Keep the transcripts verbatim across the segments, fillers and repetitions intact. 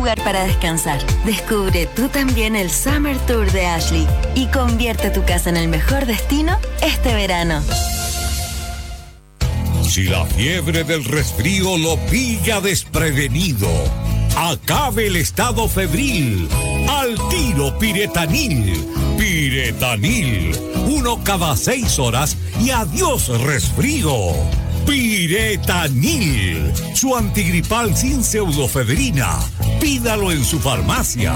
lugar para descansar. Descubre tú también el Summer Tour de Ashley y convierte tu casa en el mejor destino este verano. Si la fiebre del resfrío lo pilla desprevenido, acabe el estado febril. Al tiro Piretanil. Piretanil. Uno cada seis horas y adiós resfrío. Piretanil. Su antigripal sin pseudofebrina. Pídalo en su farmacia.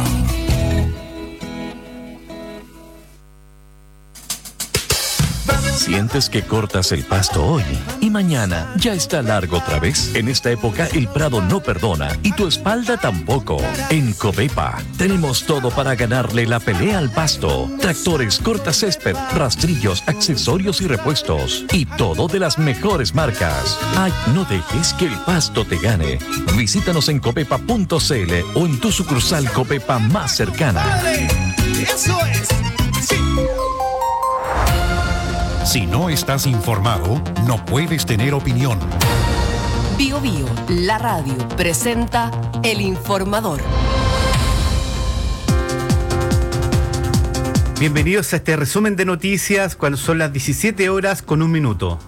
¿Sientes que cortas el pasto hoy y mañana ya está largo otra vez? En esta época el prado no perdona y tu espalda tampoco. En Covepa tenemos todo para ganarle la pelea al pasto. Tractores, cortacésped, rastrillos, accesorios y repuestos. Y todo de las mejores marcas. Ay, no dejes que el pasto te gane. Visítanos en covepa punto c l o en tu sucursal Covepa más cercana. Eso es. Sí. Si no estás informado, no puedes tener opinión. Bio Bio, la radio, presenta El Informador. Bienvenidos a este resumen de noticias cuando son las diecisiete horas con un minuto.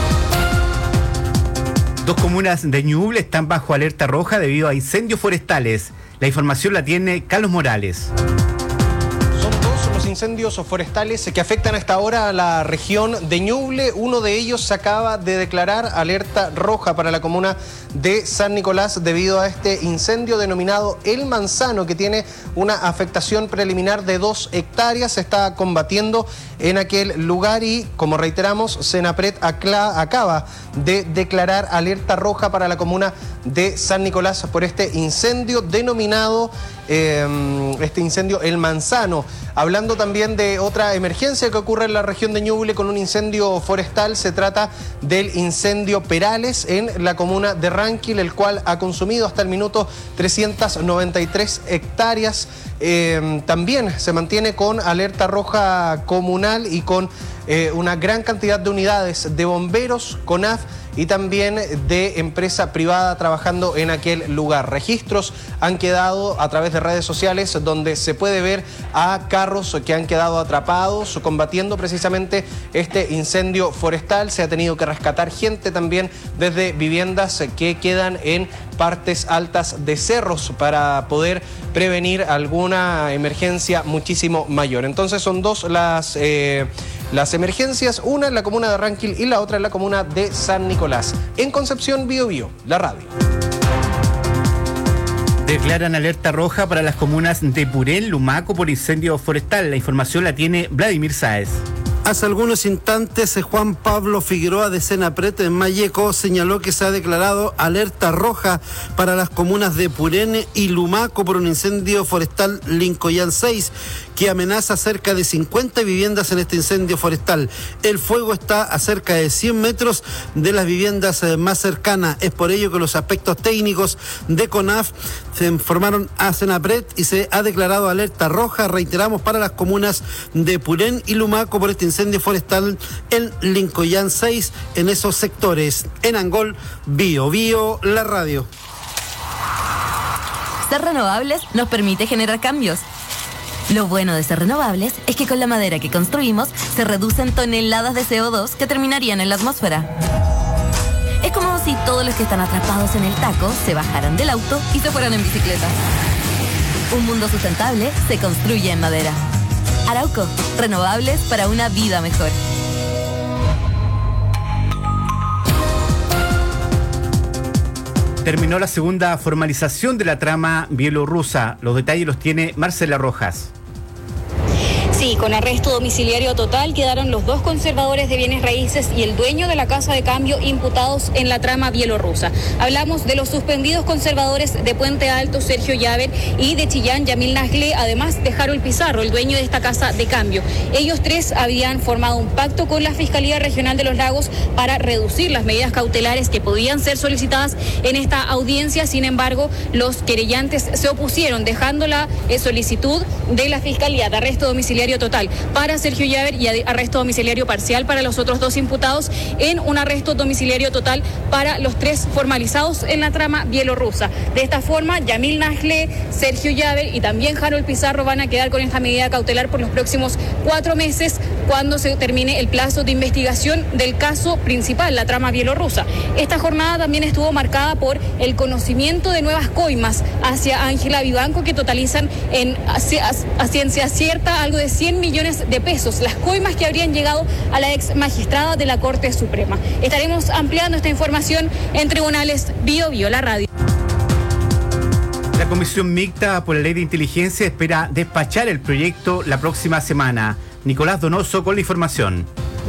Dos comunas de Ñuble están bajo alerta roja debido a incendios forestales. La información la tiene Carlos Morales. Incendios forestales que afectan hasta ahora a la región de Ñuble. Uno de ellos se acaba de declarar alerta roja para la comuna de San Nicolás debido a este incendio denominado El Manzano, que tiene una afectación preliminar de dos hectáreas. Se está combatiendo en aquel lugar y, como reiteramos, Senapred acaba de declarar alerta roja para la comuna de San Nicolás por este incendio denominado eh, este incendio El Manzano. Hablando también de otra emergencia que ocurre en la región de Ñuble con un incendio forestal, se trata del incendio Perales en la comuna de Ranquil, el cual ha consumido hasta el minuto trescientas noventa y tres hectáreas. Eh, también se mantiene con alerta roja comunal y con eh, una gran cantidad de unidades de bomberos, CONAF y también de empresa privada trabajando en aquel lugar. Registros han quedado a través de redes sociales donde se puede ver a carros que han quedado atrapados combatiendo precisamente este incendio forestal. Se ha tenido que rescatar gente también desde viviendas que quedan en partes altas de cerros para poder prevenir alguna emergencia muchísimo mayor. Entonces son dos las, eh, las emergencias, una en la comuna de Ranquil y la otra en la comuna de San Nicolás. En Concepción, Bio Bio, la radio. Declaran alerta roja para las comunas de Purén, Lumaco por incendio forestal. La información la tiene Vladimir Sáez. Hace algunos instantes, Juan Pablo Figueroa de Senapred en Malleco señaló que se ha declarado alerta roja para las comunas de Purén y Lumaco por un incendio forestal Lincoyán seis que amenaza cerca de cincuenta viviendas en este incendio forestal. El fuego está a cerca de cien metros de las viviendas más cercanas. Es por ello que los aspectos técnicos de CONAF se informaron a Senapred y se ha declarado alerta roja, reiteramos, para las comunas de Purén y Lumaco por este incendio forestal en Lincoyán seis en esos sectores. En Angol, Bio Bio, la radio. Ser renovables nos permite generar cambios. Lo bueno de ser renovables es que con la madera que construimos se reducen toneladas de C O dos que terminarían en la atmósfera. Es como si todos los que están atrapados en el taco se bajaran del auto y se fueran en bicicleta. Un mundo sustentable se construye en madera. Arauco, renovables para una vida mejor. Terminó la segunda formalización de la trama bielorrusa. Los detalles los tiene Marcela Rojas. Sí, con arresto domiciliario total quedaron los dos conservadores de bienes raíces y el dueño de la casa de cambio imputados en la trama bielorrusa. Hablamos de los suspendidos conservadores de Puente Alto, Sergio Llaver, y de Chillán, Yamil Nasle, además de Harold Pizarro, el dueño de esta casa de cambio. Ellos tres habían formado un pacto con la Fiscalía Regional de los Lagos para reducir las medidas cautelares que podían ser solicitadas en esta audiencia. Sin embargo, los querellantes se opusieron, dejando la solicitud de la Fiscalía de arresto domiciliario domiciliario total para Sergio Llaver y arresto domiciliario parcial para los otros dos imputados, en un arresto domiciliario total para los tres formalizados en la trama bielorrusa. De esta forma, Yamil Nasle, Sergio Llaver y también Harold Pizarro van a quedar con esta medida cautelar por los próximos cuatro meses cuando se termine el plazo de investigación del caso principal, la trama bielorrusa. Esta jornada también estuvo marcada por el conocimiento de nuevas coimas hacia Ángela Vivanco, que totalizan en a, a ciencia cierta algo de cien millones de pesos, las coimas que habrían llegado a la ex magistrada de la Corte Suprema. Estaremos ampliando esta información en Tribunales Bio Bio, la radio. La Comisión Mixta por la Ley de Inteligencia espera despachar el proyecto la próxima semana. Nicolás Donoso con la información.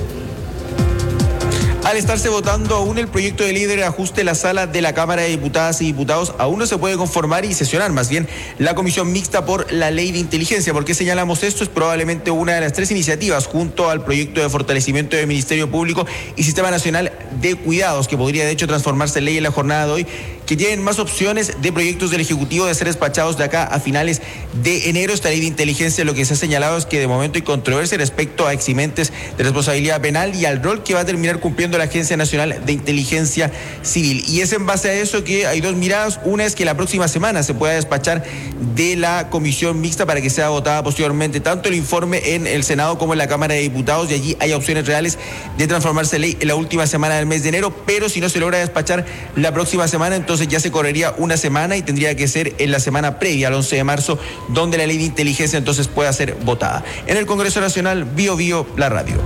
Al estarse votando aún el proyecto de ley de ajuste en la sala de la Cámara de Diputadas y Diputados, aún no se puede conformar y sesionar más bien la Comisión Mixta por la Ley de Inteligencia. ¿Por qué señalamos esto? Es probablemente una de las tres iniciativas junto al proyecto de fortalecimiento del Ministerio Público y Sistema Nacional de Cuidados, que podría de hecho transformarse en ley en la jornada de hoy, que tienen más opciones de proyectos del Ejecutivo de ser despachados de acá a finales de enero. Esta Ley de Inteligencia, lo que se ha señalado es que de momento hay controversia respecto a eximentes de responsabilidad penal y al rol que va a terminar cumpliendo la Agencia Nacional de Inteligencia Civil. Y es en base a eso que hay dos miradas. Una es que la próxima semana se pueda despachar de la Comisión Mixta para que sea votada posteriormente tanto el informe en el Senado como en la Cámara de Diputados, y allí hay opciones reales de transformarse en ley en la última semana del mes de enero. Pero si no se logra despachar la próxima semana, entonces ya se correría una semana y tendría que ser en la semana previa al once de marzo, donde la Ley de Inteligencia entonces pueda ser votada. En el Congreso Nacional, Bio Bio, la radio.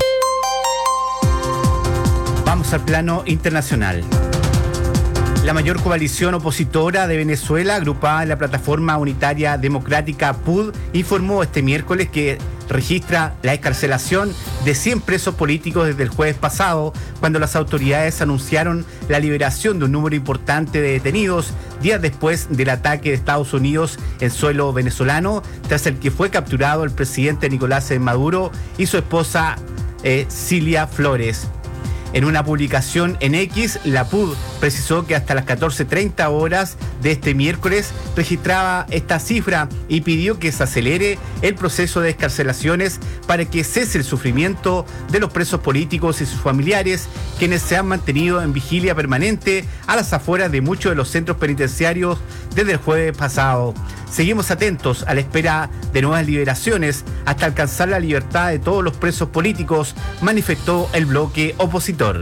Vamos al plano internacional. La mayor coalición opositora de Venezuela, agrupada en la Plataforma Unitaria Democrática P U D, informó este miércoles que registra la excarcelación de cien presos políticos desde el jueves pasado, cuando las autoridades anunciaron la liberación de un número importante de detenidos días después del ataque de Estados Unidos en suelo venezolano, tras el que fue capturado el presidente Nicolás Maduro y su esposa eh, Cilia Flores. En una publicación en X, la P U D precisó que hasta las catorce treinta horas de este miércoles registraba esta cifra y pidió que se acelere el proceso de excarcelaciones para que cese el sufrimiento de los presos políticos y sus familiares, quienes se han mantenido en vigilia permanente a las afueras de muchos de los centros penitenciarios desde el jueves pasado. Seguimos atentos a la espera de nuevas liberaciones hasta alcanzar la libertad de todos los presos políticos, manifestó el bloque opositor.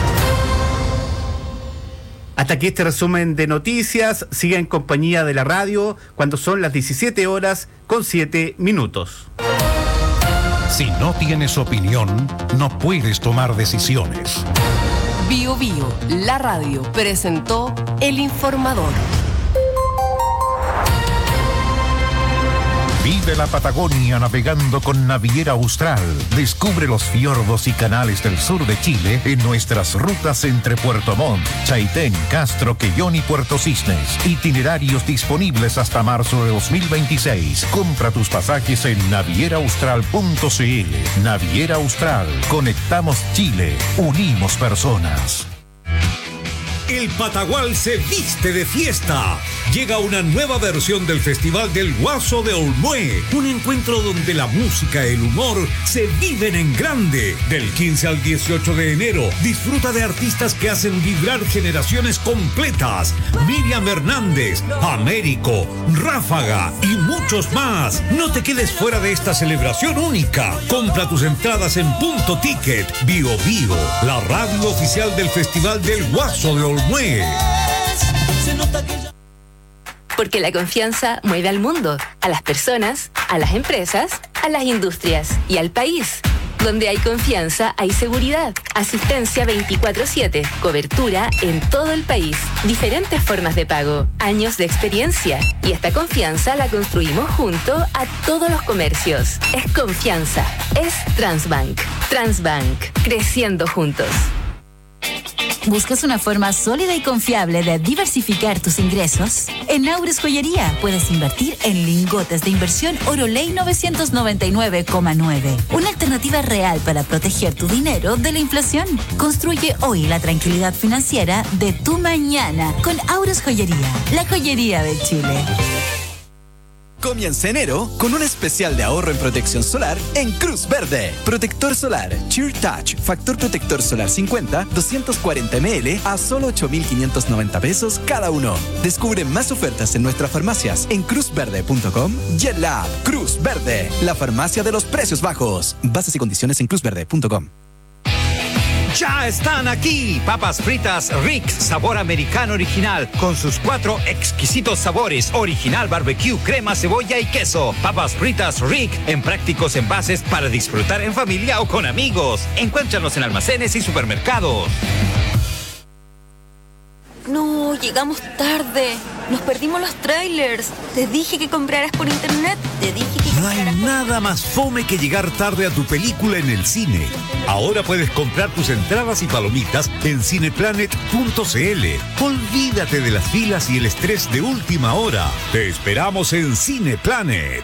Hasta aquí este resumen de noticias. Siga en compañía de la radio cuando son las diecisiete horas con siete minutos. Si no tienes opinión, no puedes tomar decisiones. Bio Bio, la radio, presentó El Informador. Vive la Patagonia navegando con Naviera Austral. Descubre los fiordos y canales del sur de Chile en nuestras rutas entre Puerto Montt, Chaitén, Castro, Quellón y Puerto Cisnes. Itinerarios disponibles hasta marzo de dos mil veintiséis. Compra tus pasajes en naviera austral punto c l. Naviera Austral. Conectamos Chile. Unimos personas. El Patagual se viste de fiesta. Llega una nueva versión del Festival del Guaso de Olmué. Un encuentro donde la música y el humor se viven en grande. Del quince al dieciocho de enero, disfruta de artistas que hacen vibrar generaciones completas. Miriam Hernández, Américo, Ráfaga y muchos más. No te quedes fuera de esta celebración única. Compra tus entradas en Punto Ticket. Bio Bio, la radio oficial del Festival del Guaso de Olmué. Porque la confianza mueve al mundo, a las personas, a las empresas, a las industrias y al país. Donde hay confianza, hay seguridad. Asistencia veinticuatro siete. Cobertura en todo el país. Diferentes formas de pago. Años de experiencia. Y esta confianza la construimos junto a todos los comercios. Es confianza. Es Transbank. Transbank. Creciendo juntos. ¿Buscas una forma sólida y confiable de diversificar tus ingresos? En Aures Joyería puedes invertir en lingotes de inversión Oroley novecientos noventa y nueve coma nueve. Una alternativa real para proteger tu dinero de la inflación. Construye hoy la tranquilidad financiera de tu mañana con Aures Joyería, la joyería de Chile. Comienza enero con un especial de ahorro en protección solar en Cruz Verde. Protector solar Cheer Touch, factor protector solar cincuenta, doscientos cuarenta mililitros a solo ocho mil quinientos noventa pesos cada uno. Descubre más ofertas en nuestras farmacias en cruz verde punto com y en la app Cruz Verde, la farmacia de los precios bajos. Bases y condiciones en cruz verde punto com. Ya están aquí, papas fritas Rick, sabor americano original, con sus cuatro exquisitos sabores, original barbecue, crema, cebolla y queso. Papas fritas Rick, en prácticos envases para disfrutar en familia o con amigos. Encuéntranos en almacenes y supermercados. No, llegamos tarde. Nos perdimos los trailers. Te dije que compraras por internet. Te dije que No hay nada más fome que llegar tarde a tu película en el cine. Ahora puedes comprar tus entradas y palomitas en cineplanet punto c l. Olvídate de las filas y el estrés de última hora. Te esperamos en Cineplanet.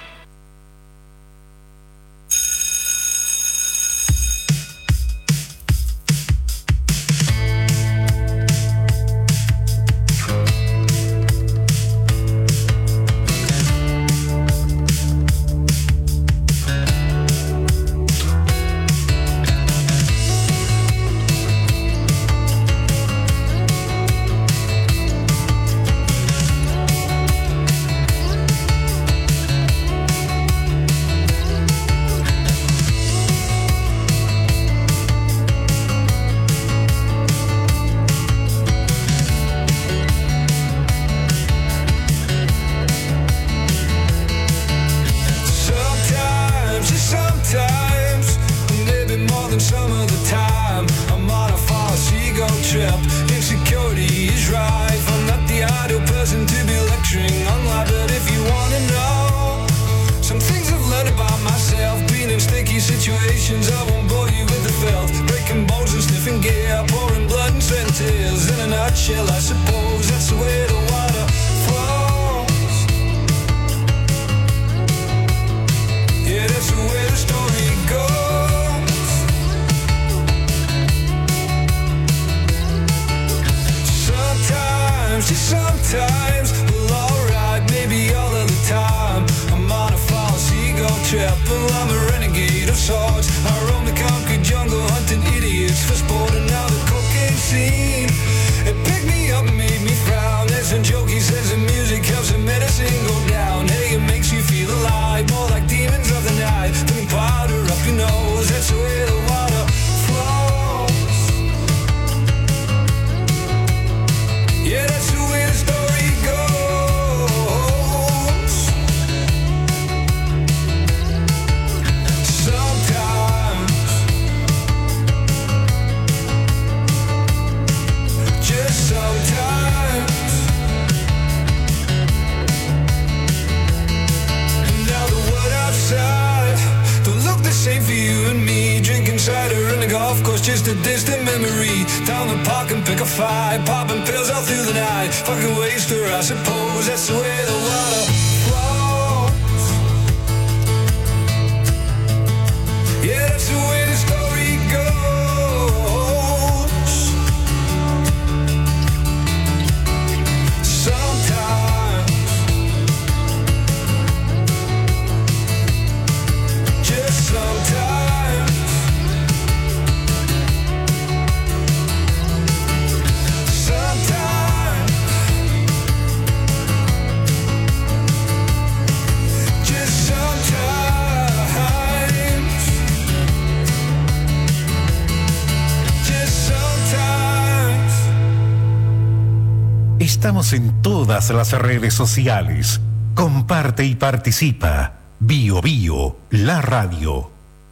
Estamos en todas las redes sociales. Comparte y participa. Bio Bio, la radio.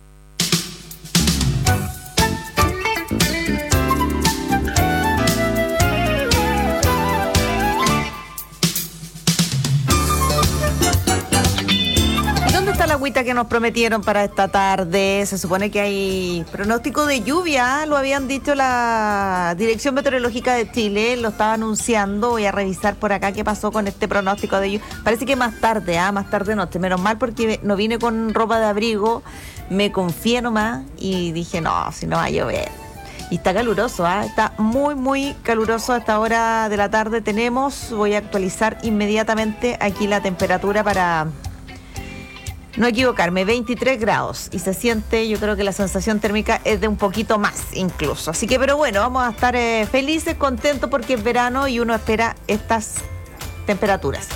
Agüita que nos prometieron para esta tarde. Se supone que hay pronóstico de lluvia, lo habían dicho la Dirección Meteorológica de Chile, lo estaba anunciando. Voy a revisar por acá qué pasó con este pronóstico de lluvia. Parece que más tarde, ah, más tarde noche. Menos mal porque no vine con ropa de abrigo, me confié nomás y dije no, si no va a llover. Y está caluroso, ¿eh? Está muy, muy caluroso a esta hora de la tarde. Tenemos, voy a actualizar inmediatamente aquí la temperatura para no equivocarme, veintitrés grados. Y se siente, yo creo que la sensación térmica es de un poquito más incluso. Así que, pero bueno, vamos a estar eh, felices, contentos porque es verano y uno espera estas temperaturas.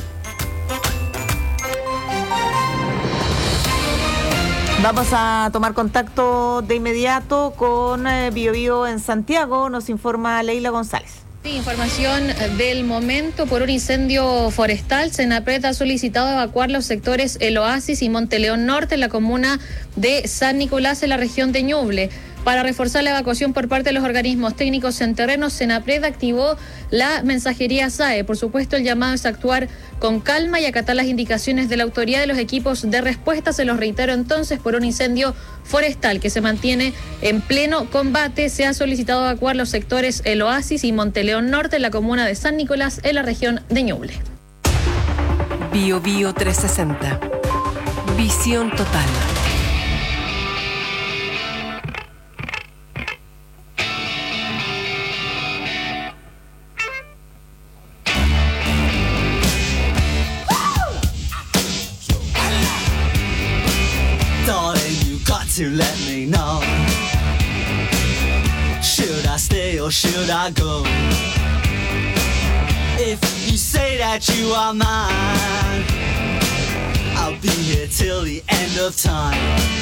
Vamos a tomar contacto de inmediato con eh, Bio Bio en Santiago, nos informa Leila González. Sí, información del momento por un incendio forestal. Senapred ha solicitado evacuar los sectores El Oasis y Monteleón Norte en la comuna de San Nicolás en la región de Ñuble. Para reforzar la evacuación por parte de los organismos técnicos en terreno, Senapred activó la mensajería S A E. Por supuesto, el llamado es actuar con calma y acatar las indicaciones de la autoridad de los equipos de respuesta. Se los reitero entonces, por un incendio forestal que se mantiene en pleno combate. Se ha solicitado evacuar los sectores El Oasis y Monteleón Norte en la comuna de San Nicolás en la región de Ñuble. Bio Bio trescientos sesenta. Visión total. To let me know, should I stay or should I go? If you say that you are mine, I'll be here till the end of time.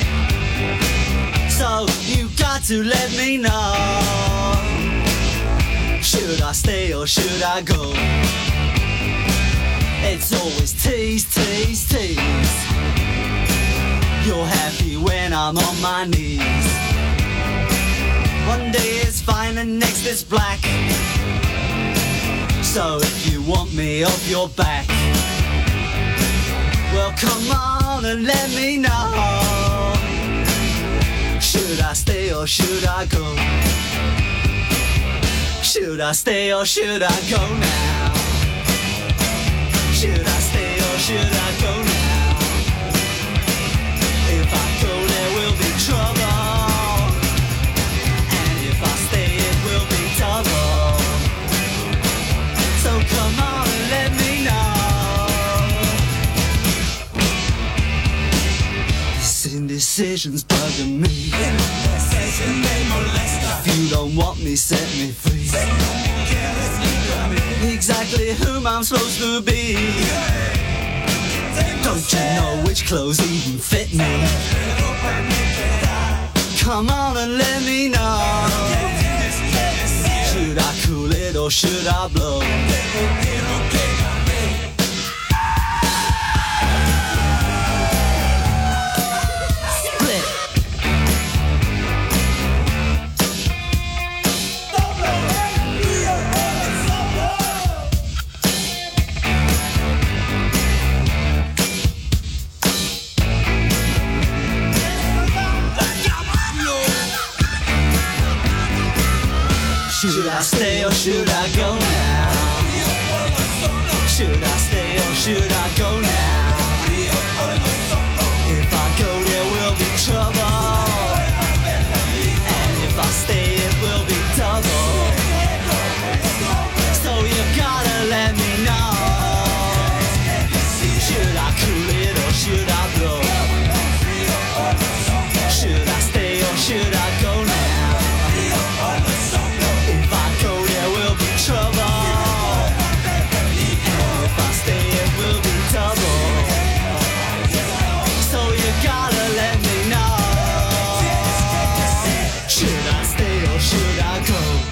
So you got to let me know, should I stay or should I go? It's always tease, tease, tease. You're happy when I'm on my knees. One day it's fine and next it's black. So if you want me off your back, well come on and let me know, should I stay or should I go? Should I stay or should I go now? Should I stay or should I go now? If I go, there will be trouble, and if I stay, it will be double. So come on and let me know. This indecision's bugging me. If you don't want me, set me free. Exactly whom I'm supposed to be. Don't you know which clothes even fit me? Come on and let me know, should I cool it or should I blow? Should I stay or should I go now? Should I stay or should I go now? If I go, there will be trouble, and if I stay, it will be double. So you gotta let me know, should I cool it or should I blow? Should I stay or should I go now? Trouble, and if I stay, it will be double. So you gotta let me know, should I stay or should I go?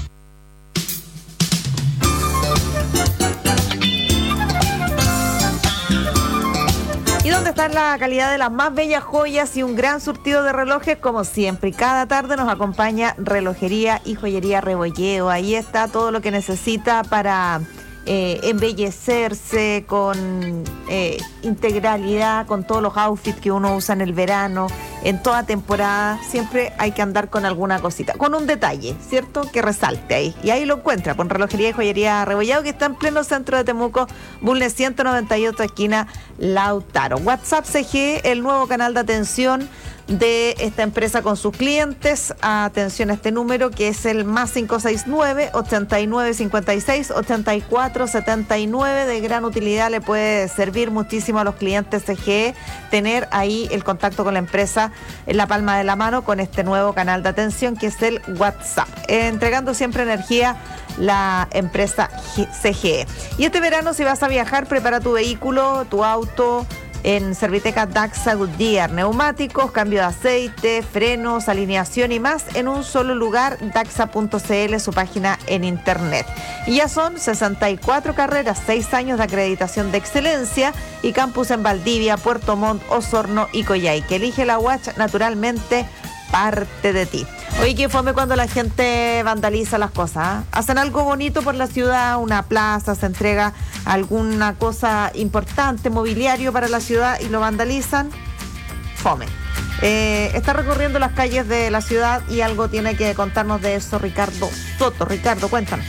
¿Y dónde está la calidad de las más bellas joyas y un gran surtido de relojes? Como siempre, y cada tarde nos acompaña Relojería y Joyería Rebolleo. Ahí está todo lo que necesita para eh, embellecerse con eh, integralidad, con todos los outfits que uno usa en el verano. en toda temporada siempre hay que andar con alguna cosita, con un detalle, ¿cierto? Que resalte ahí. Y ahí lo encuentra, con Relojería y Joyería Rebollado, que está en pleno centro de Temuco, Bulnes ciento noventa y ocho, esquina Lautaro. WhatsApp C G, el nuevo canal de atención de esta empresa con sus clientes. Atención a este número, que es el más cinco seis nueve, ochenta y nueve cincuenta y seis, ochenta y cuatro setenta y nueve. De gran utilidad, le puede servir muchísimo a los clientes C G E tener ahí el contacto con la empresa en la palma de la mano con este nuevo canal de atención que es el WhatsApp, eh, entregando siempre energía la empresa C G E. Y este verano, si vas a viajar, prepara tu vehículo, tu auto en Serviteca Daxa Goodyear, neumáticos, cambio de aceite, frenos, alineación y más en un solo lugar, daxa punto c l, su página en internet. Y ya son sesenta y cuatro carreras, seis años de acreditación de excelencia y campus en Valdivia, Puerto Montt, Osorno y Coyhaique. Elige la U A C H, naturalmente parte de ti. Oye, qué fome cuando la gente vandaliza las cosas, ¿eh? Hacen algo bonito por la ciudad, una plaza, se entrega alguna cosa importante, mobiliario para la ciudad y lo vandalizan. Fome. Eh, está recorriendo las calles de la ciudad y algo tiene que contarnos de eso Ricardo Soto. Ricardo, cuéntanos.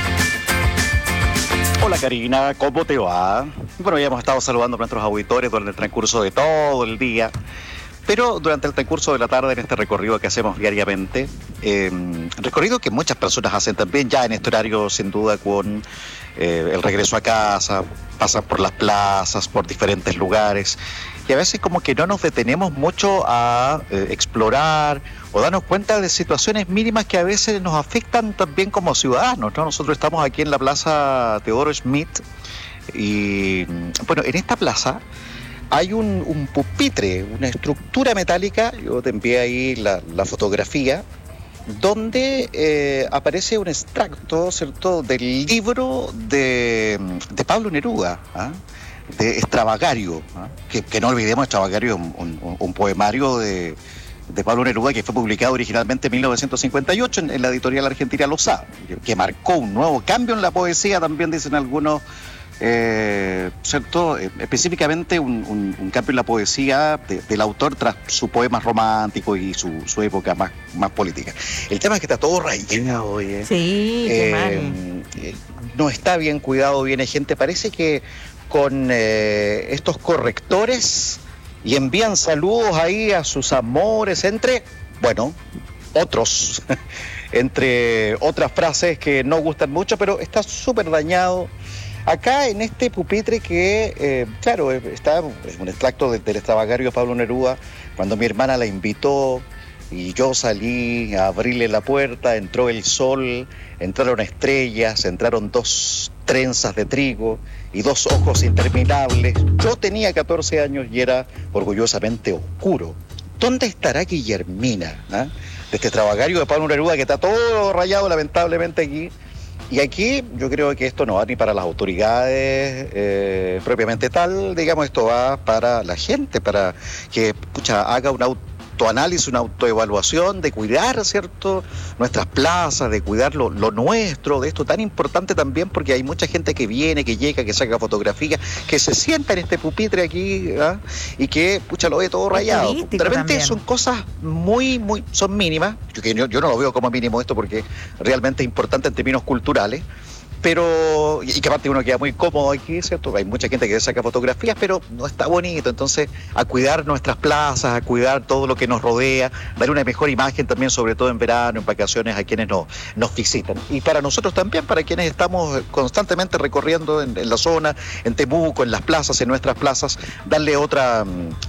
Hola Karina, ¿cómo te va? Bueno, ya hemos estado saludando a nuestros auditores durante el transcurso de todo el día. Pero durante el transcurso de la tarde, en este recorrido que hacemos diariamente, eh, recorrido que muchas personas hacen también ya en este horario, sin duda, con eh, el regreso a casa, pasan por las plazas, por diferentes lugares, y a veces como que no nos detenemos mucho a eh, explorar o darnos cuenta de situaciones mínimas que a veces nos afectan también como ciudadanos, ¿no? Nosotros estamos aquí en la Plaza Teodoro Schmidt, y bueno, en esta plaza hay un, un pupitre, una estructura metálica, yo te envié ahí la, la fotografía, donde eh, aparece un extracto, ¿cierto?, del libro de, de Pablo Neruda, ¿ah? de Extravagario, ¿ah? que, que no olvidemos, Extravagario, un, un, un poemario de, de Pablo Neruda que fue publicado originalmente en mil novecientos cincuenta y ocho en, en la editorial argentina Losada, que, que marcó un nuevo cambio en la poesía, también dicen algunos. Eh, ¿cierto? Eh, específicamente un, un, un cambio en la poesía de, del autor tras su poema romántico y su, su época más, más política. El tema es que está todo rayado hoy. ¿eh? Sí, qué eh, mal. Eh, no está bien cuidado, viene gente, parece que con eh, estos correctores y envían saludos ahí a sus amores, entre, bueno, otros, entre otras frases que no gustan mucho, pero está súper dañado. Acá en este pupitre que, eh, claro, está es un extracto de, del Extravagario de Pablo Neruda, cuando mi hermana la invitó y yo salí a abrirle la puerta, entró el sol, entraron estrellas, entraron dos trenzas de trigo y dos ojos interminables. Yo tenía catorce años y era orgullosamente oscuro. ¿Dónde estará Guillermina? ¿Ah? De este Extravagario de Pablo Neruda que está todo rayado lamentablemente aquí. Y aquí yo creo que esto no va ni para las autoridades eh, propiamente tal, digamos, esto va para la gente, para que pucha, haga un autoanálisis, una autoevaluación de cuidar, ¿cierto?, nuestras plazas, de cuidar lo, lo nuestro, de esto tan importante también, porque hay mucha gente que viene, que llega, que saca fotografías, que se sienta en este pupitre aquí, ¿eh? y que, pucha, lo ve todo rayado. De repente también son cosas muy, muy, son mínimas, yo, yo, yo no lo veo como mínimo esto porque realmente es importante en términos culturales, pero, y que aparte uno queda muy cómodo aquí, ¿cierto? Hay mucha gente que saca fotografías, pero no está bonito, entonces a cuidar nuestras plazas, a cuidar todo lo que nos rodea, dar una mejor imagen también, sobre todo en verano, en vacaciones, a quienes nos, nos visitan. Y para nosotros también, para quienes estamos constantemente recorriendo en, en la zona, en Temuco, en las plazas, en nuestras plazas, darle otra...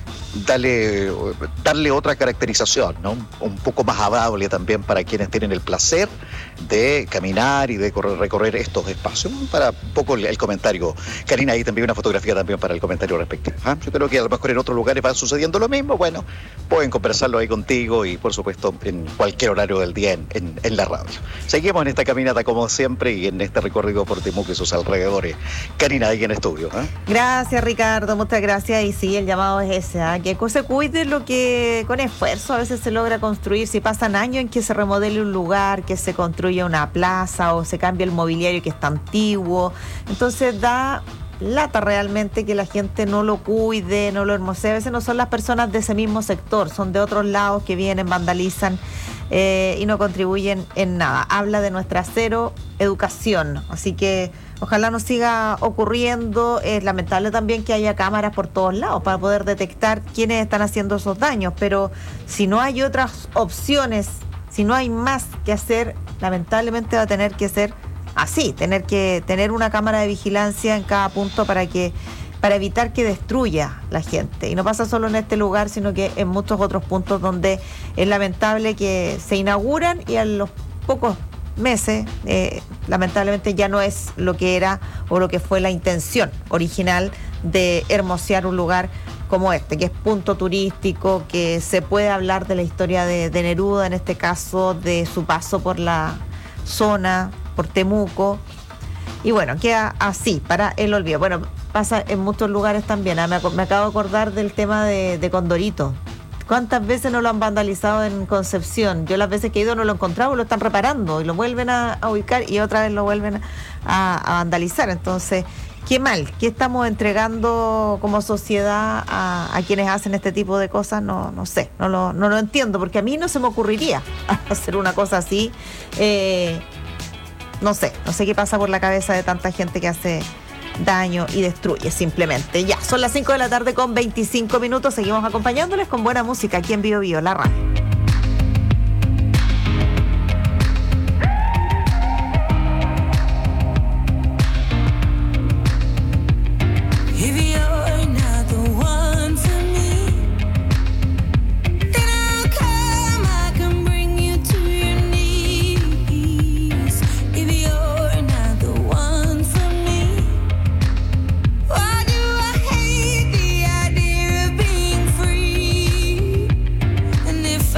Darle, darle otra caracterización, ¿no? Un poco más amable también para quienes tienen el placer de caminar y de correr, recorrer estos espacios. Para un poco el, el comentario. Karina, ahí también una fotografía también para el comentario respectivo. ¿Ah? Yo creo que a lo mejor en otros lugares va sucediendo lo mismo. Bueno, pueden conversarlo ahí contigo y por supuesto en cualquier horario del día en, en, en la radio. Seguimos en esta caminata como siempre y en este recorrido por Temuco y sus alrededores. Karina, ahí en estudio. ¿Ah? Gracias, Ricardo, muchas gracias. Y sí, el llamado es ese, ¿eh? Que se cuide lo que con esfuerzo a veces se logra construir. Si pasan años en que se remodele un lugar, que se construya una plaza o se cambie el mobiliario que está antiguo, entonces da lata realmente que la gente no lo cuide, no lo hermosee. A veces no son las personas de ese mismo sector, son de otros lados que vienen, vandalizan eh, y no contribuyen en nada. Habla de nuestra cero educación, así que ojalá no siga ocurriendo. Es lamentable también que haya cámaras por todos lados para poder detectar quiénes están haciendo esos daños, pero si no hay otras opciones, si no hay más que hacer, lamentablemente va a tener que ser así, tener que tener una cámara de vigilancia en cada punto para que para evitar que destruya la gente. Y no pasa solo en este lugar, sino que en muchos otros puntos donde es lamentable que se inauguran y a los pocos meses, eh, lamentablemente ya no es lo que era o lo que fue la intención original de hermosear un lugar como este, que es punto turístico, que se puede hablar de la historia de, de Neruda, en este caso, de su paso por la zona, por Temuco, y bueno, queda así, para el olvido. Bueno, pasa en muchos lugares también, ¿eh? me, me acabo de acordar del tema de, de Condorito. ¿Cuántas veces no lo han vandalizado en Concepción? Yo las veces que he ido no lo he encontrado, lo están reparando y lo vuelven a, a ubicar y otra vez lo vuelven a, a vandalizar. Entonces, qué mal, ¿qué estamos entregando como sociedad a, a quienes hacen este tipo de cosas? No, no sé, no lo, no lo entiendo, porque a mí no se me ocurriría hacer una cosa así. Eh, no sé, no sé qué pasa por la cabeza de tanta gente que hace daño y destruye simplemente. Ya, son las cinco de la tarde con veinticinco minutos, seguimos acompañándoles con buena música aquí en Bio Bio, la radio. If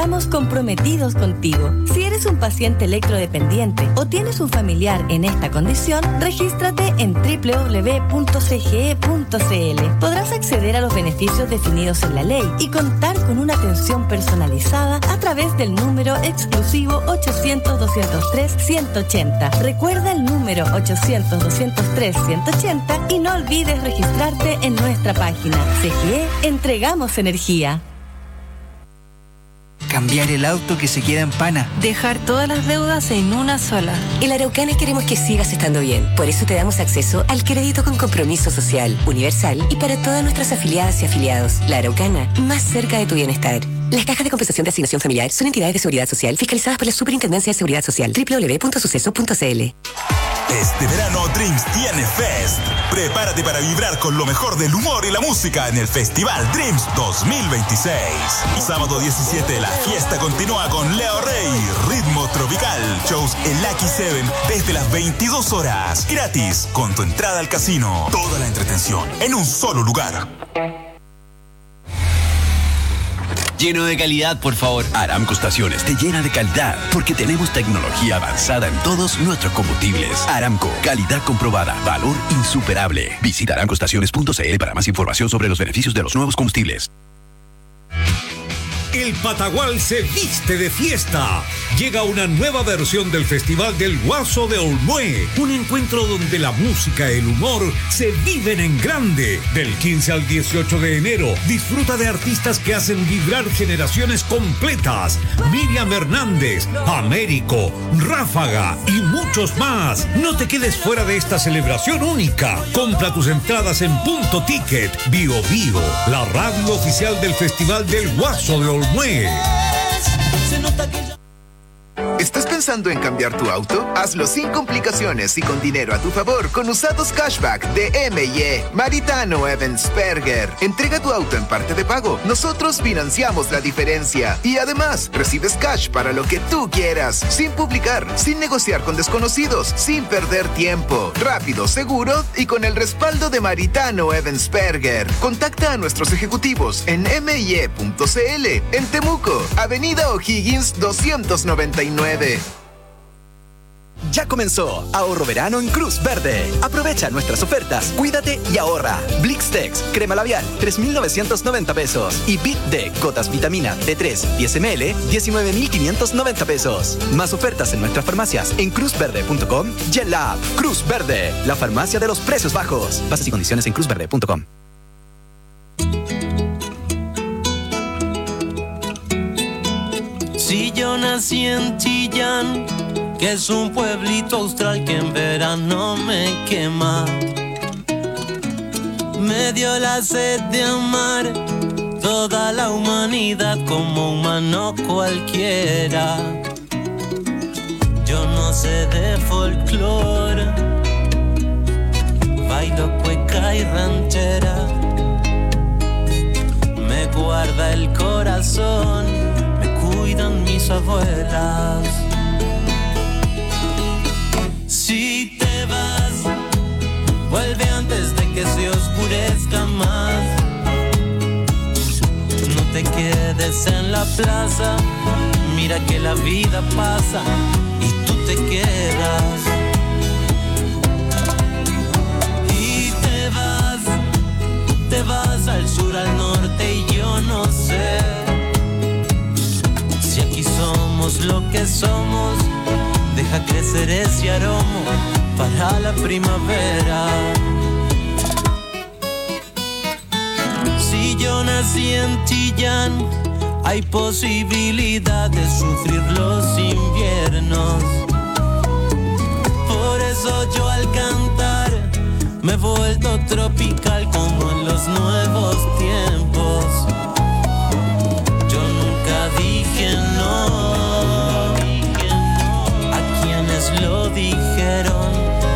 Estamos comprometidos contigo. Si eres un paciente electrodependiente o tienes un familiar en esta condición, regístrate en doble u doble u doble u punto c g e punto c l. Podrás acceder a los beneficios definidos en la ley y contar con una atención personalizada a través del número exclusivo ochocientos, doscientos tres, ciento ochenta. Recuerda el número ochocientos, doscientos tres, ciento ochenta y no olvides registrarte en nuestra página. C G E, entregamos energía. Cambiar el auto que se queda en pana. Dejar todas las deudas en una sola. En la Araucana queremos que sigas estando bien. Por eso te damos acceso al crédito con compromiso social, universal y para todas nuestras afiliadas y afiliados. La Araucana, más cerca de tu bienestar. Las cajas de compensación de asignación familiar son entidades de seguridad social fiscalizadas por la Superintendencia de Seguridad Social. doble u doble u doble u punto suceso punto c l. Este verano Dreams tiene Fest. Prepárate para vibrar con lo mejor del humor y la música en el Festival Dreams dos mil veintiséis. Sábado diecisiete, la fiesta continúa con Leo Rey, Ritmo Tropical, shows en Lucky Seven desde las veintidós horas. Gratis, con tu entrada al casino. Toda la entretención en un solo lugar. Lleno de calidad, por favor. Aramco Estaciones te llena de calidad porque tenemos tecnología avanzada en todos nuestros combustibles. Aramco, calidad comprobada, valor insuperable. Visita aramco estaciones punto c l para más información sobre los beneficios de los nuevos combustibles. El Patagual se viste de fiesta. Llega una nueva versión del Festival del Guaso de Olmué. Un encuentro donde la música y el humor se viven en grande. Del quince al dieciocho de enero, disfruta de artistas que hacen vibrar generaciones completas. Miriam Hernández, Américo, Ráfaga y muchos más. No te quedes fuera de esta celebración única. Compra tus entradas en Punto Ticket. Bio Bio, la radio oficial del Festival del Guaso de Olmué. ¿Estás pensando en cambiar tu auto? Hazlo sin complicaciones y con dinero a tu favor con Usados Cashback de M y E. Maritano Evansperger. Entrega tu auto en parte de pago. Nosotros financiamos la diferencia. Y además, recibes cash para lo que tú quieras. Sin publicar, sin negociar con desconocidos, sin perder tiempo. Rápido, seguro y con el respaldo de Maritano Evansperger. Contacta a nuestros ejecutivos en m y e punto c l. En Temuco, Avenida O'Higgins doscientos noventa y nueve. Ya comenzó Ahorro Verano en Cruz Verde. Aprovecha nuestras ofertas, cuídate y ahorra. Blixtex, crema labial, tres mil novecientos noventa pesos. Y Bit D, gotas vitamina D tres, diez mililitros, diecinueve mil quinientos noventa pesos. Más ofertas en nuestras farmacias en cruz verde punto com y en la app Cruz Verde, la farmacia de los precios bajos. Bases y condiciones en cruz verde punto com. Si yo nací en Chillán, que es un pueblito austral que en verano me quema, me dio la sed de amar toda la humanidad como humano cualquiera. Yo no sé de folclore, bailo cueca y ranchera, me guarda el corazón, cuidan mis abuelas. Si te vas, vuelve antes de que se oscurezca más. No te quedes en la plaza, mira que la vida pasa y tú te quedas. Y te vas, te vas al sur, al norte y yo no sé si aquí somos lo que somos. Deja crecer ese aroma para la primavera. Si yo nací en Chillán, hay posibilidad de sufrir los inviernos. Por eso yo al cantar me he vuelto tropical como en los nuevos tiempos. Yo nunca dije no a quienes lo dijeron.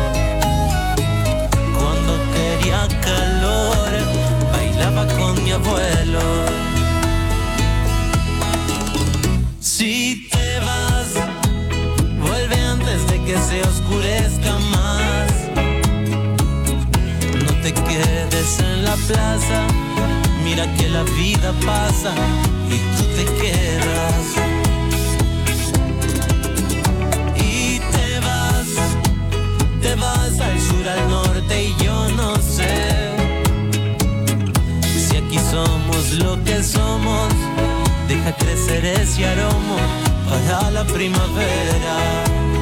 Cuando quería calor, bailaba con mi abuelo. Si te vas, vuelve antes de que se oscurezca más. No te quedes en la plaza, mira que la vida pasa y tú te quedas. ese aroma para la primavera.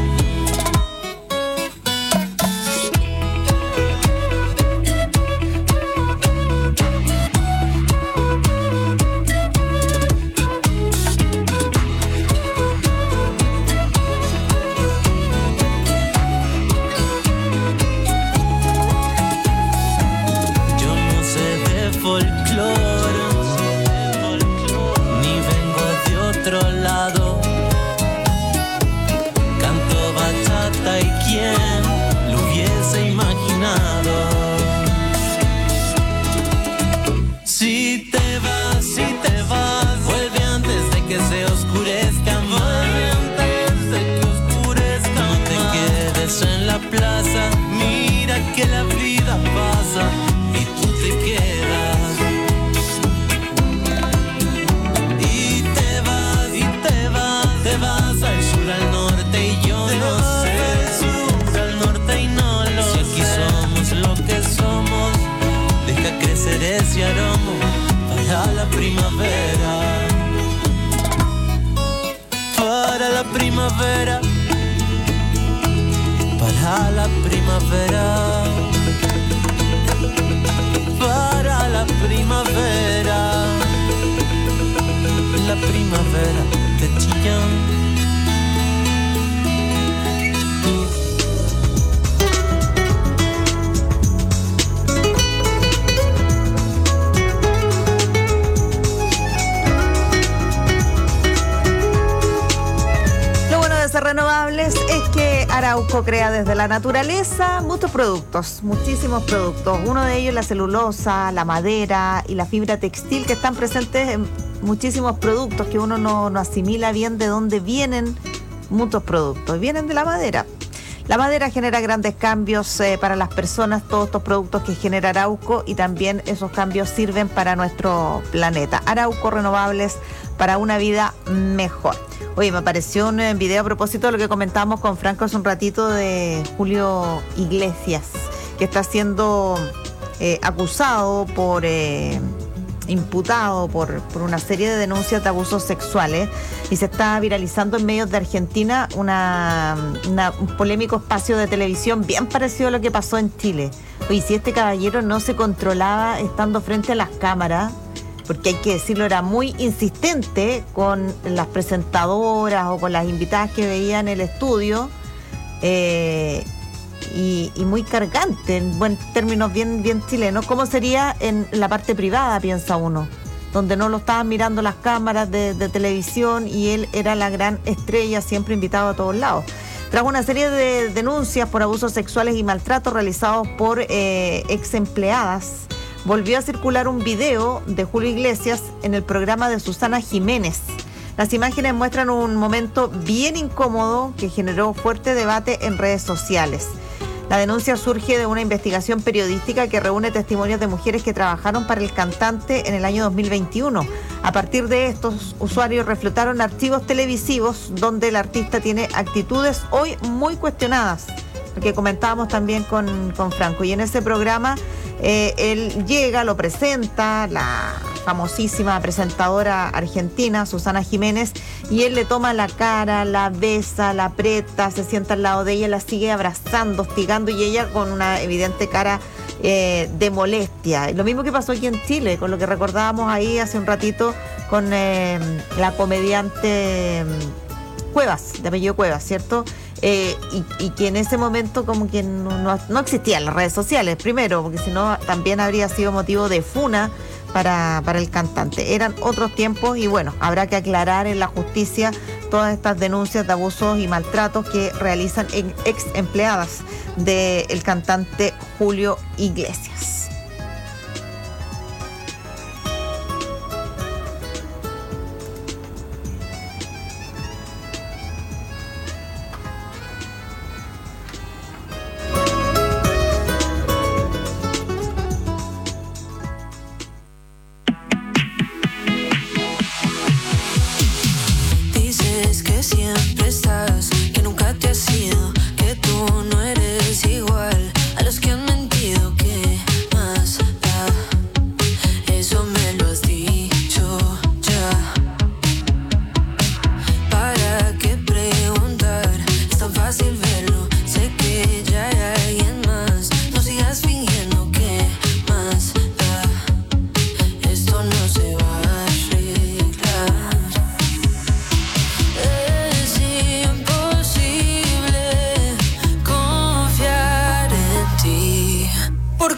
Ese aroma para la primavera, para la primavera, para la primavera, para la primavera, la primavera de Chillán. Renovables es que Arauco crea desde la naturaleza muchos productos, muchísimos productos. Uno de ellos es la celulosa, la madera y la fibra textil, que están presentes en muchísimos productos que uno no, no asimila bien de dónde vienen muchos productos. Vienen de la madera. La madera genera grandes cambios eh, para las personas, todos estos productos que genera Arauco, y también esos cambios sirven para nuestro planeta. Arauco Renovables, para una vida mejor. Oye, me apareció un video a propósito de lo que comentábamos con Franco hace un ratito de Julio Iglesias, que está siendo eh, acusado por, eh, imputado por, por una serie de denuncias de abusos sexuales, y se está viralizando en medios de Argentina una, una, un polémico espacio de televisión bien parecido a lo que pasó en Chile. Oye, si este caballero no se controlaba estando frente a las cámaras, porque hay que decirlo, era muy insistente con las presentadoras o con las invitadas que veía en el estudio, eh, y, y muy cargante, en buen términos bien, bien chilenos. ¿Cómo sería en la parte privada, piensa uno? Donde no lo estaban mirando las cámaras de, de televisión y él era la gran estrella, siempre invitado a todos lados. Tras una serie de denuncias por abusos sexuales y maltratos realizados por eh, ex empleadas, volvió a circular un video de Julio Iglesias en el programa de Susana Jiménez. Las imágenes muestran un momento bien incómodo que generó fuerte debate en redes sociales. La denuncia surge de una investigación periodística que reúne testimonios de mujeres que trabajaron para el cantante en el año dos mil veintiuno. A partir de estos, usuarios reflotaron archivos televisivos donde el artista tiene actitudes hoy muy cuestionadas, lo que comentábamos también con, con Franco. Y en ese programa eh, él llega, lo presenta, la famosísima presentadora argentina, Susana Jiménez, y él le toma la cara, la besa, la aprieta, se sienta al lado de ella, la sigue abrazando, hostigando, y ella con una evidente cara eh, de molestia. Lo mismo que pasó aquí en Chile, con lo que recordábamos ahí hace un ratito con eh, la comediante Cuevas, de apellido Cuevas, ¿cierto? Eh, y, y que en ese momento como que no, no, no existían las redes sociales, primero, porque si no también habría sido motivo de funa para, para el cantante. Eran otros tiempos y bueno, habrá que aclarar en la justicia todas estas denuncias de abusos y maltratos que realizan ex empleadas del cantante Julio Iglesias. No eres igual a los que han mentido que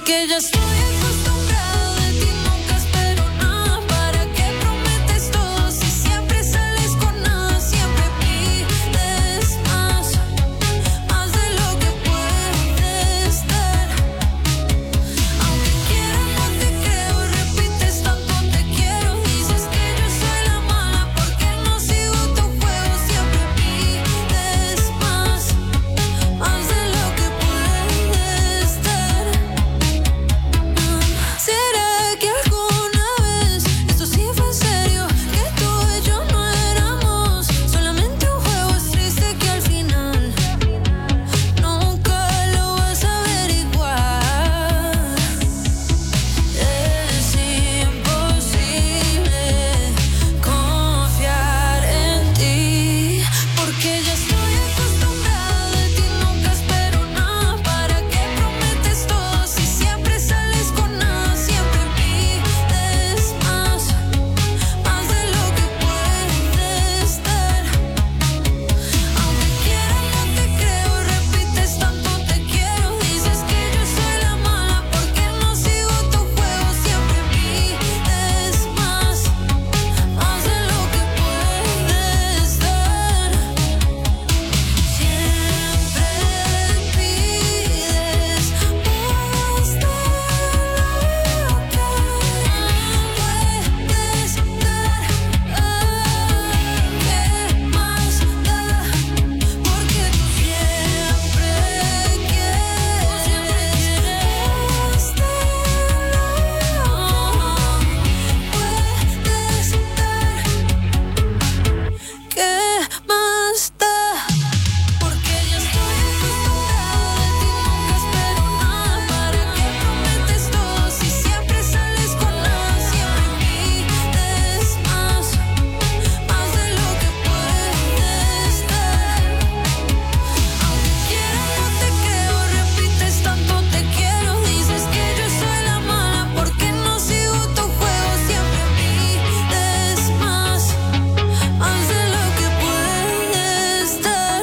Porque ya estoy acostumbrada de ti, nunca espero nada. ¿Para qué prometes todo si siempre sales con nada? Siempre pides más, más de lo que puedes dar. Aunque quiera no te creo, repites tanto te quiero. Dices que yo soy la mala porque no sigo tu juego. Siempre pides más, más de lo que puedes dar. ¿Será que alguna vez esto sí fue en serio? Que tú y yo no éramos solamente un juego. Es triste que al final nunca lo vas a averiguar. Es imposible confiar en ti. Porque ya estoy acostumbrada de ti, nunca espero nada. ¿Para qué prometes todo si siempre sales con nada? Siempre pides más, más de lo que puedes dar. Aunque quiera no te creo, repites tanto te quiero. Dices que yo soy la mala porque no sigo tu juego. Siempre pides más, más de lo que puedes dar. Siempre pides más de lo que puedes dar. ¿Qué más da? Porque tú siempre quieres, siempre quieres puedes dar. ¿Qué más da? Porque ya estoy acostumbrada de ti, nunca espero nada. ¿Para qué prometes todo si siempre sales con nada? Siempre pides más, más de lo que puedes dar. Aunque quiera no te creo, repites tanto te quiero. Dices que yo soy la mala porque no sigo tu juego. Siempre pides más, más de lo que puedes dar.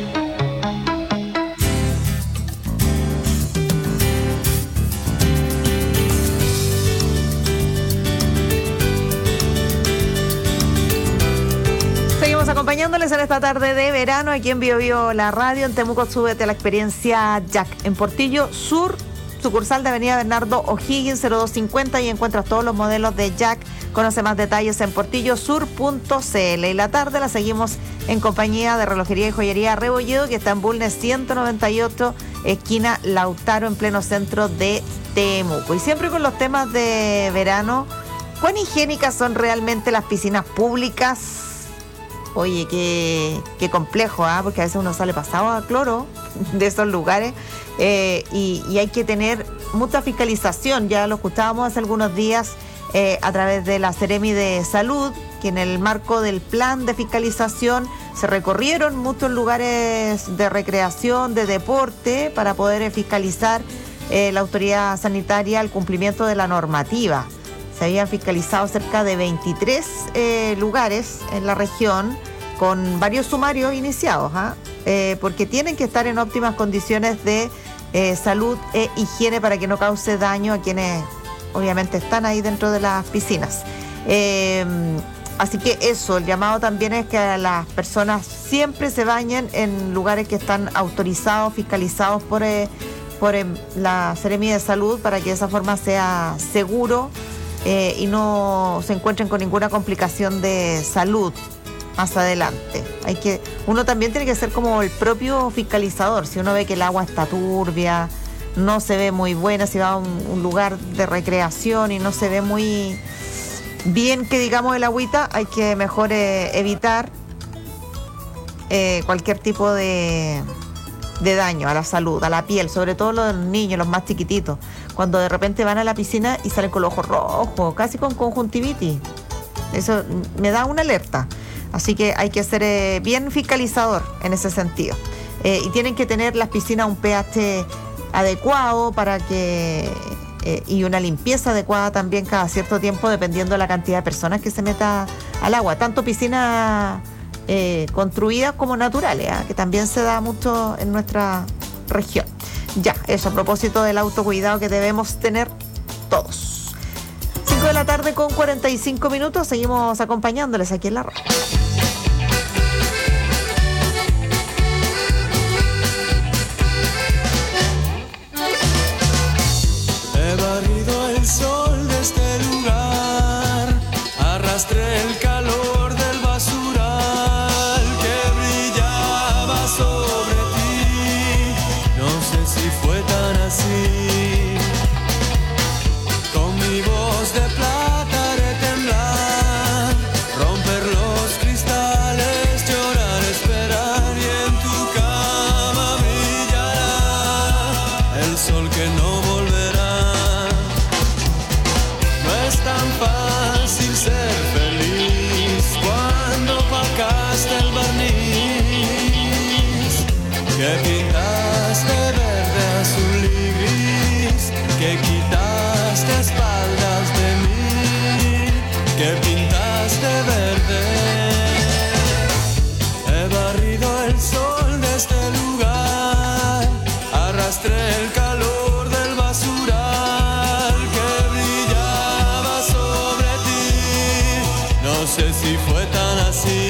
Seguimos acompañándoles en esta tarde de verano aquí en Bio Bio La Radio. En Temuco, súbete a la experiencia Jack. En Portillo Sur, sucursal de Avenida Bernardo O'Higgins cero dos cincuenta, y encuentras todos los modelos de Jack. Conoce más detalles en portillo sur punto c l. Y la tarde la seguimos en compañía de Relojería y Joyería Rebolledo, que está en Bulnes ciento noventa y ocho, esquina Lautaro, en pleno centro de Temuco. Y siempre con los temas de verano. ¿Cuán higiénicas son realmente las piscinas públicas? Oye, qué, qué complejo, ¿ah? Porque a veces uno sale pasado a cloro de esos lugares, eh, y, y hay que tener mucha fiscalización. Ya lo escuchábamos hace algunos días eh, a través de la Seremi de Salud, que en el marco del plan de fiscalización se recorrieron muchos lugares de recreación, de deporte, para poder eh, fiscalizar eh, la autoridad sanitaria el cumplimiento de la normativa. Se habían fiscalizado cerca de veintitrés eh, lugares en la región, con varios sumarios iniciados, ¿ah? eh, porque tienen que estar en óptimas condiciones de eh, salud e higiene para que no cause daño a quienes obviamente están ahí dentro de las piscinas. Eh, así que eso, el llamado también es que las personas siempre se bañen en lugares que están autorizados, fiscalizados por, eh, por eh, la Seremi de Salud, para que de esa forma sea seguro eh, y no se encuentren con ninguna complicación de salud más adelante. Hay que, uno también tiene que ser como el propio fiscalizador. Si uno ve que el agua está turbia, no se ve muy buena, si va a un, un lugar de recreación y no se ve muy bien, que digamos, el agüita, hay que mejor eh, evitar eh, cualquier tipo de, de daño a la salud, a la piel, sobre todo los niños, los más chiquititos, cuando de repente van a la piscina y salen con los ojos rojos, casi con conjuntivitis. Eso me da una alerta. Así que hay que ser eh, bien fiscalizador en ese sentido. Eh, y tienen que tener las piscinas un pH adecuado para que eh, y una limpieza adecuada también cada cierto tiempo, dependiendo de la cantidad de personas que se meta al agua. Tanto piscinas eh, construidas como naturales, ¿eh? que también se da mucho en nuestra región. Ya, eso a propósito del autocuidado que debemos tener todos. cinco de la tarde con cuarenta y cinco minutos, seguimos acompañándoles aquí en la radio. He barrido el sol de este lugar, arrastré el calor del basural que brillaba sobre ti. No sé si fue tan así. Con mi voz de plata haré temblar, romper los cristales, llorar, esperar, y en tu cama brillará el sol que no volverá. No es tan fácil ser feliz cuando opacaste el barniz que pintaste verde, azul y gris, que quitaste espaldas de mí, que pintaste verde. He barrido el sol de este lugar, arrastré el calor del basural que brillaba sobre ti. No sé si fue tan así.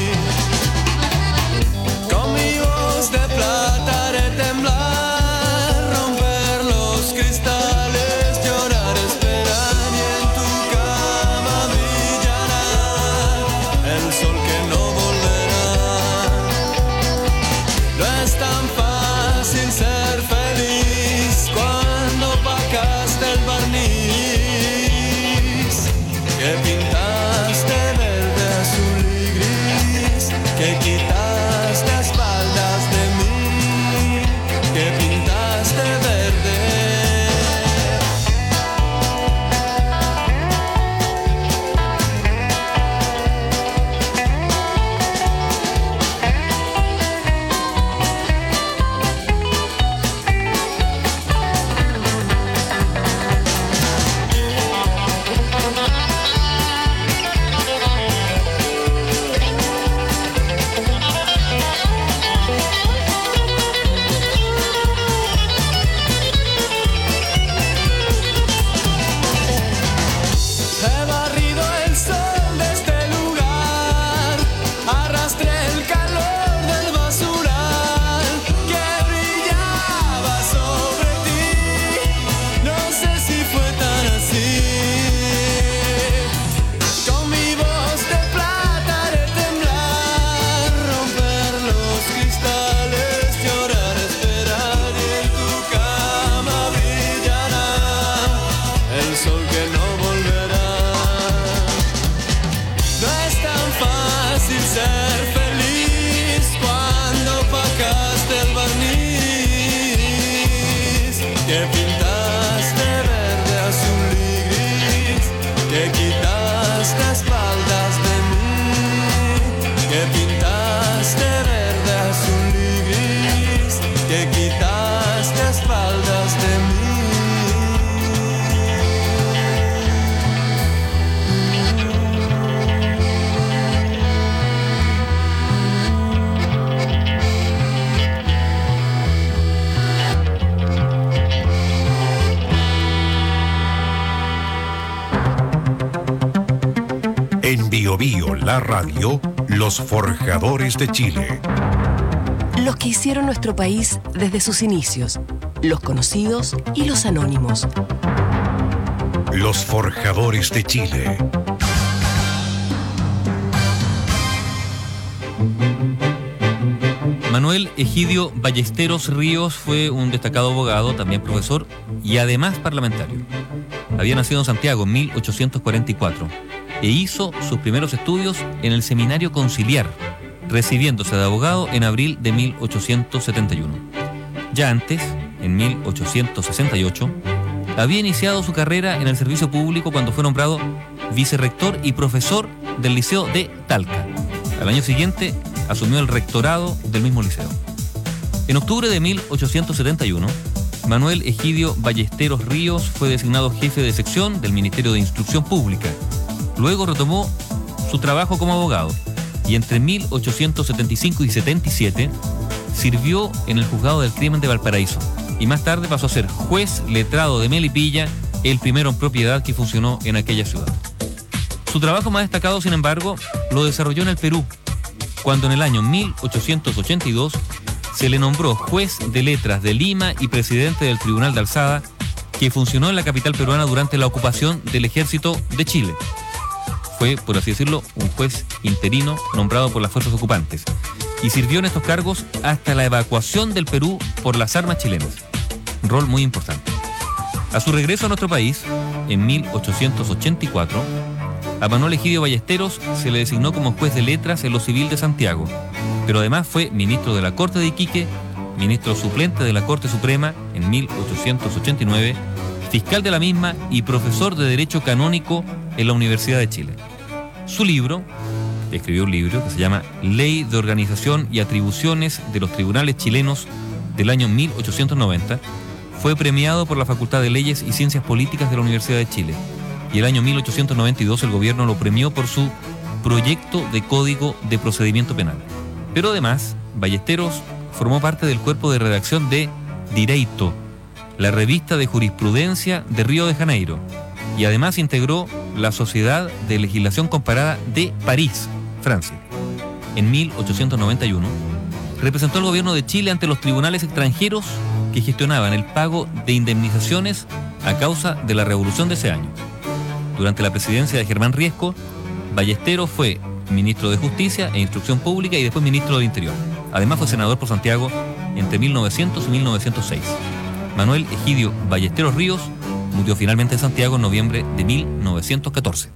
Con mi voz de plata haré temblar, romper los cristales, llorar, esperar, y en tu cama brillará el sol que no volverá. No es tan fácil ser feliz cuando opacaste el barniz que pintaste verde, azul y gris, que quitaste espaldas de mí, que pintaste verde. He barrido el sol de este lugar, arrastré el calor del basural que brillaba sobre ti. No sé si fue tan así. Con mi voz de plata haré temblar, romper los cristales, llorar, esperar, y en tu cama brillará el sol que no volverá. No es tan fácil ser feliz cuando opacaste el barniz que pintaste verde, azul y gris, que quitaste espaldas de mí, que pintaste verde, azul y gris, que quitaste espaldas de mí. En Bio Bio, la radio, los forjadores de Chile. Los que hicieron nuestro país desde sus inicios, los conocidos y los anónimos. Los forjadores de Chile. Manuel Egidio Ballesteros Ríos fue un destacado abogado, también profesor y además parlamentario. Había nacido en Santiago en mil ochocientos cuarenta y cuatro e hizo sus primeros estudios en el Seminario Conciliar, recibiéndose de abogado en abril de mil ochocientos setenta y uno. Ya antes, en mil ochocientos sesenta y ocho, había iniciado su carrera en el servicio público cuando fue nombrado vicerrector y profesor del Liceo de Talca. Al año siguiente asumió el rectorado del mismo liceo. En octubre de mil ochocientos setenta y uno, Manuel Egidio Ballesteros Ríos fue designado jefe de sección del Ministerio de Instrucción Pública. Luego retomó su trabajo como abogado y entre mil ochocientos setenta y cinco y setenta y siete sirvió en el Juzgado del Crimen de Valparaíso. y más tarde pasó a ser juez letrado de Melipilla, el primero en propiedad que funcionó en aquella ciudad. Su trabajo más destacado, sin embargo, lo desarrolló en el Perú, cuando en el año mil ochocientos ochenta y dos se le nombró juez de letras de Lima y presidente del Tribunal de Alzada, que funcionó en la capital peruana durante la ocupación del ejército de Chile. Fue, por así decirlo, un juez interino nombrado por las fuerzas ocupantes y sirvió en estos cargos hasta la evacuación del Perú por las armas chilenas. Un rol muy importante. A su regreso a nuestro país, en mil ochocientos ochenta y cuatro, a Manuel Egidio Ballesteros se le designó como juez de letras en lo civil de Santiago, pero además fue ministro de la Corte de Iquique, ministro suplente de la Corte Suprema en mil ochocientos ochenta y nueve, fiscal de la misma y profesor de Derecho Canónico en la Universidad de Chile. Su libro, escribió un libro que se llama Ley de Organización y Atribuciones de los Tribunales Chilenos del año mil ochocientos noventa, fue premiado por la Facultad de Leyes y Ciencias Políticas de la Universidad de Chile. Y el año mil ochocientos noventa y dos el gobierno lo premió por su proyecto de Código de Procedimiento Penal. Pero además, Ballesteros formó parte del cuerpo de redacción de Direito, la revista de jurisprudencia de Río de Janeiro, y además integró la Sociedad de Legislación Comparada de París, Francia. En mil ochocientos noventa y uno, representó al gobierno de Chile ante los tribunales extranjeros que gestionaban el pago de indemnizaciones a causa de la revolución de ese año. Durante la presidencia de Germán Riesco, Ballesteros fue ministro de Justicia e Instrucción Pública y después ministro del Interior. Además fue senador por Santiago entre mil novecientos y mil novecientos seis. Manuel Egidio Ballesteros Ríos murió finalmente en Santiago en noviembre de mil novecientos catorce.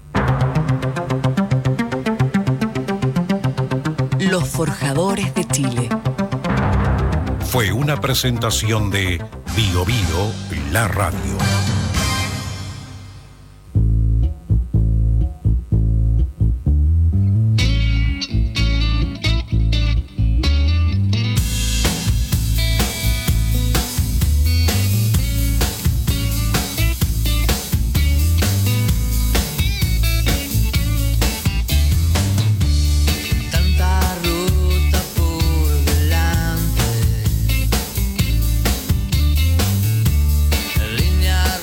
Los Forjadores de Chile. Fue una presentación de Bio Bio, la radio. Tanta ruta por delante, línea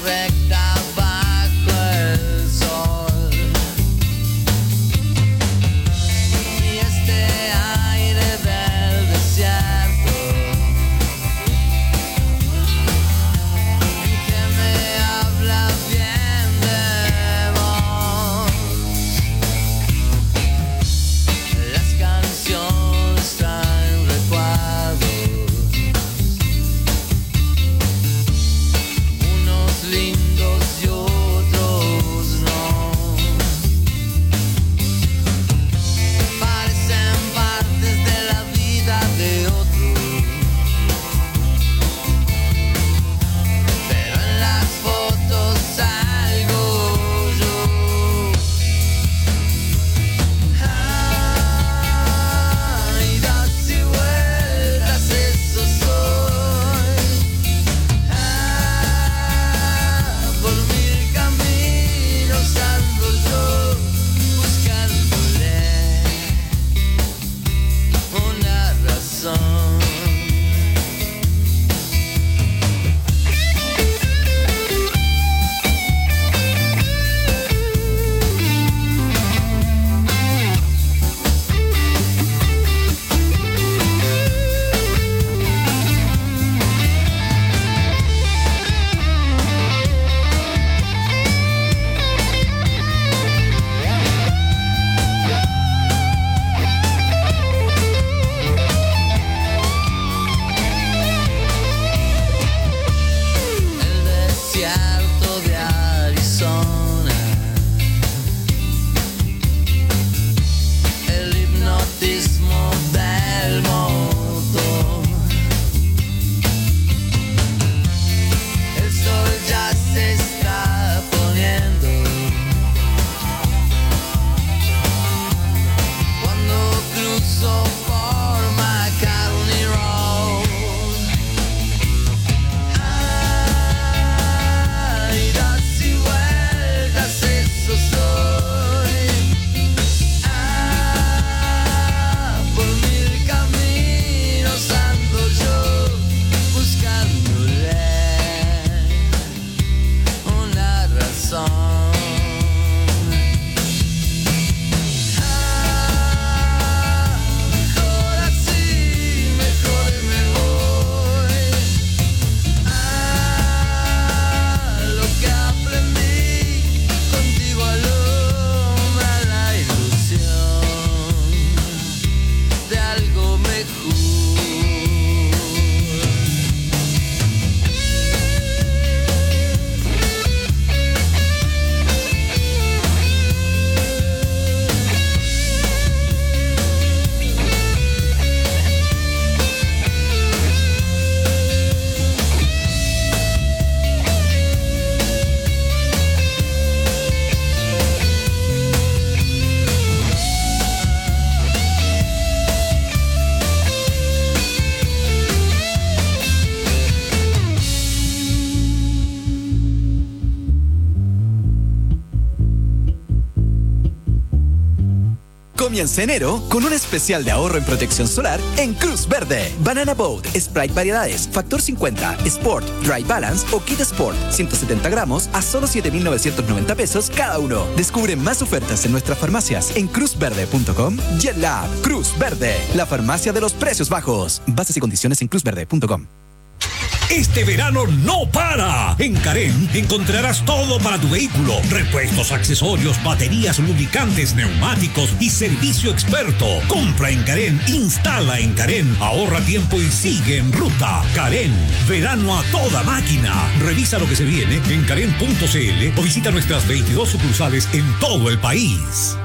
Comienza enero con un especial de ahorro en protección solar en Cruz Verde. Banana Boat, Sprite variedades, Factor cincuenta, Sport, Dry Balance o Kit Sport, ciento setenta gramos a solo siete mil novecientos noventa pesos cada uno. Descubre más ofertas en nuestras farmacias en cruz verde punto com y en la app Cruz Verde, la farmacia de los precios bajos. Bases y condiciones en cruz verde punto com. Este verano no para. En Carén encontrarás todo para tu vehículo. Repuestos, accesorios, baterías, lubricantes, neumáticos y servicio experto. Compra en Carén, instala en Carén, ahorra tiempo y sigue en ruta. Carén, verano a toda máquina. Revisa lo que se viene en carén punto c l o visita nuestras veintidós sucursales en todo el país.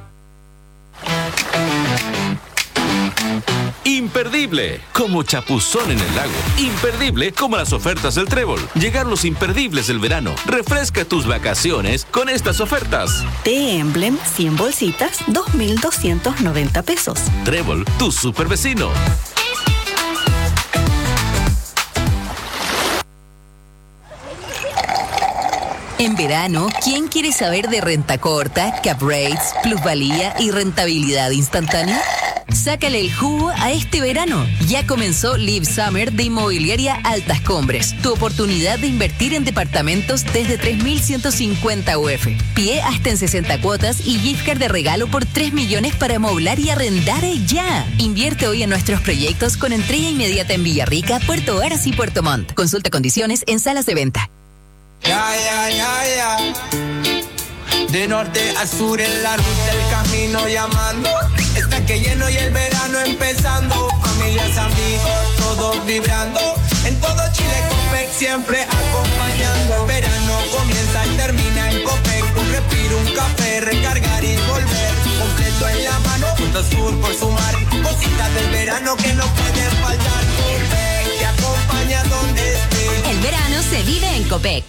Imperdible, como chapuzón en el lago. Imperdible, como las ofertas del Trébol. Llegaron los imperdibles del verano. Refresca tus vacaciones con estas ofertas. Té Emblem, cien bolsitas, dos mil doscientos noventa pesos. Trébol, tu super vecino. En verano, ¿quién quiere saber de renta corta, cap rates, plusvalía y rentabilidad instantánea? Sácale el jugo a este verano. Ya comenzó Live Summer de Inmobiliaria Altas Cumbres. Tu oportunidad de invertir en departamentos desde tres mil ciento cincuenta U F. Pie hasta en sesenta cuotas y gift card de regalo por tres millones para amoblar y arrendar ya. Invierte hoy en nuestros proyectos con entrega inmediata en Villarrica, Puerto Varas y Puerto Montt. Consulta condiciones en salas de venta. Ya, ya, ya, ya. De norte a sur en la ruta el camino llamando. Está que lleno y el verano empezando. Familias, amigos, todos vibrando. En todo Chile Copec siempre acompañando. El verano comienza y termina en Copec. Un respiro, un café, recargar y volver. Completo en la mano, junto sur por sumar. Cositas del verano que no pueden faltar. Copec te acompaña donde estés. El verano se vive en Copec.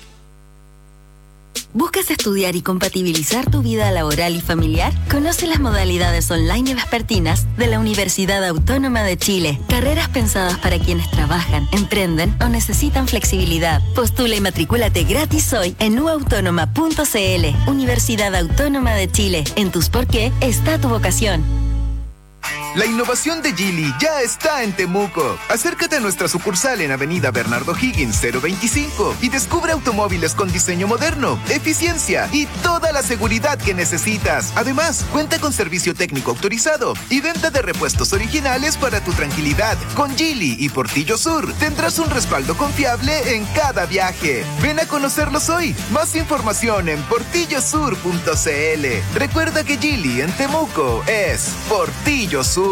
¿Buscas estudiar y compatibilizar tu vida laboral y familiar? Conoce las modalidades online y vespertinas de la Universidad Autónoma de Chile. Carreras pensadas para quienes trabajan, emprenden o necesitan flexibilidad. Postula y matricúlate gratis hoy en u autónoma punto c l. Universidad Autónoma de Chile. En tus por qué está tu vocación. La innovación de Geely ya está en Temuco. Acércate a nuestra sucursal en Avenida Bernardo Higgins cero veinticinco y descubre automóviles con diseño moderno, eficiencia y toda la seguridad que necesitas. Además, cuenta con servicio técnico autorizado y venta de repuestos originales para tu tranquilidad. Con Geely y Portillo Sur tendrás un respaldo confiable en cada viaje. Ven a conocerlos hoy. Más información en portillo sur punto c l. Recuerda que Geely en Temuco es Portillo Sur.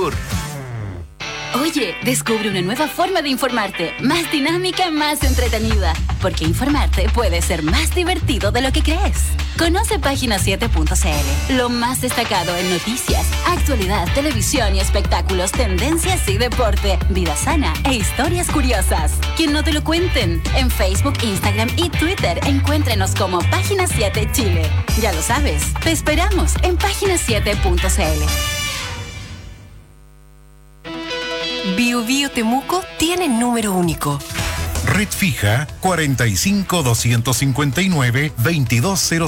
Oye, descubre una nueva forma de informarte, más dinámica, más entretenida, porque informarte puede ser más divertido de lo que crees. Conoce página siete punto c l, lo más destacado en noticias, actualidad, televisión y espectáculos, tendencias y deporte, vida sana e historias curiosas. Que no te lo cuenten. En Facebook, Instagram y Twitter, encuéntrenos como Página siete Chile. Ya lo sabes, te esperamos en página siete punto c l. Bio Bio Temuco tiene número único. Red fija cuarenta y cinco doscientos cincuenta y nueve veintidós cero